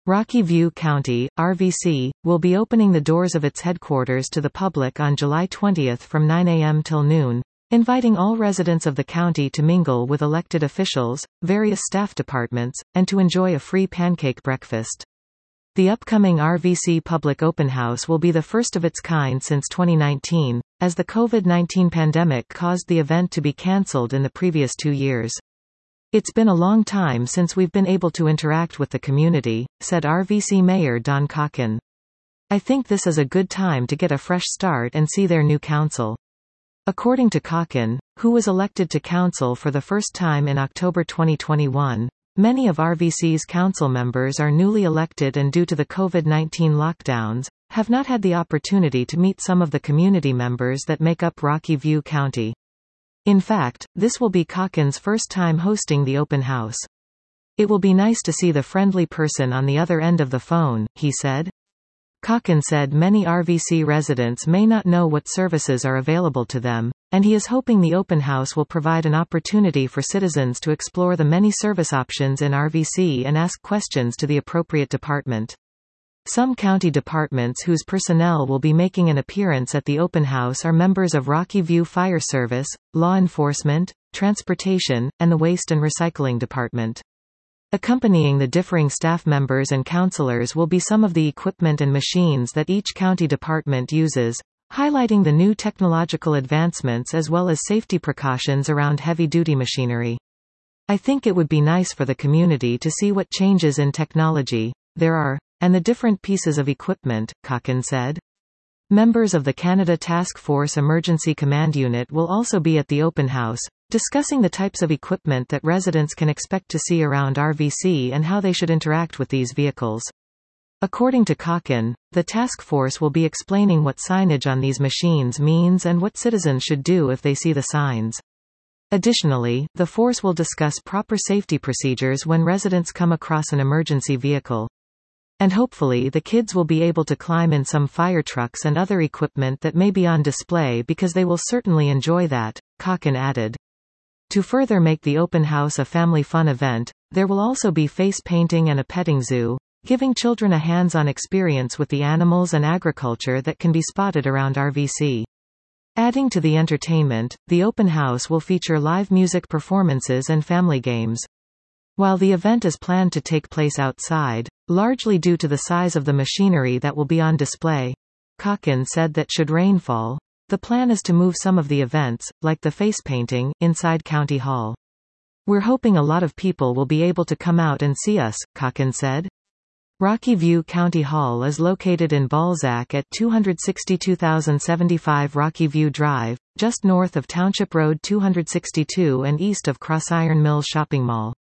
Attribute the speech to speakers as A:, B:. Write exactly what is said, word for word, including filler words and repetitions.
A: Rocky View County, R V C, will be opening the doors of its headquarters to the public on July twentieth from nine a m till noon, inviting all residents of the county to mingle with elected officials, various staff departments, and to enjoy a free pancake breakfast. The upcoming R V C Public Open House will be the first of its kind since twenty nineteen, as the COVID nineteen pandemic caused the event to be cancelled in the previous two years. "It's been a long time since we've been able to interact with the community," said R V C Mayor Don Cocken. "I think this is a good time to get a fresh start and see their new council." According to Cocken, who was elected to council for the first time in October twenty twenty-one, many of R V C's council members are newly elected and due to the COVID nineteen lockdowns, have not had the opportunity to meet some of the community members that make up Rocky View County. In fact, this will be Cocken's first time hosting the open house. "It will be nice to see the friendly person on the other end of the phone," he said. Cocken said many R V C residents may not know what services are available to them, and he is hoping the open house will provide an opportunity for citizens to explore the many service options in R V C and ask questions to the appropriate department. Some county departments whose personnel will be making an appearance at the open house are members of Rocky View Fire Service, Law Enforcement, Transportation, and the Waste and Recycling Department. Accompanying the differing staff members and counselors will be some of the equipment and machines that each county department uses, highlighting the new technological advancements as well as safety precautions around heavy-duty machinery. "I think it would be nice for the community to see what changes in technology there are, and the different pieces of equipment," Cocken said. Members of the Canada Task Force Emergency Command Unit will also be at the open house, discussing the types of equipment that residents can expect to see around R V C and how they should interact with these vehicles. According to Cocken, the task force will be explaining what signage on these machines means and what citizens should do if they see the signs. Additionally, the force will discuss proper safety procedures when residents come across an emergency vehicle. And hopefully the kids will be able to climb in some fire trucks and other equipment that may be on display because they will certainly enjoy that, Cocken added. To further make the open house a family fun event, there will also be face painting and a petting zoo, giving children a hands-on experience with the animals and agriculture that can be spotted around R V C. Adding to the entertainment, the open house will feature live music performances and family games. While the event is planned to take place outside, largely due to the size of the machinery that will be on display, Cocken said that should rain fall, the plan is to move some of the events, like the face painting, inside County Hall. "We're hoping a lot of people will be able to come out and see us," Cocken said. Rocky View County Hall is located in Balzac at two hundred sixty-two thousand seventy-five Rocky View Drive, just north of Township Road two hundred sixty-two and east of Crossiron Mills Shopping Mall.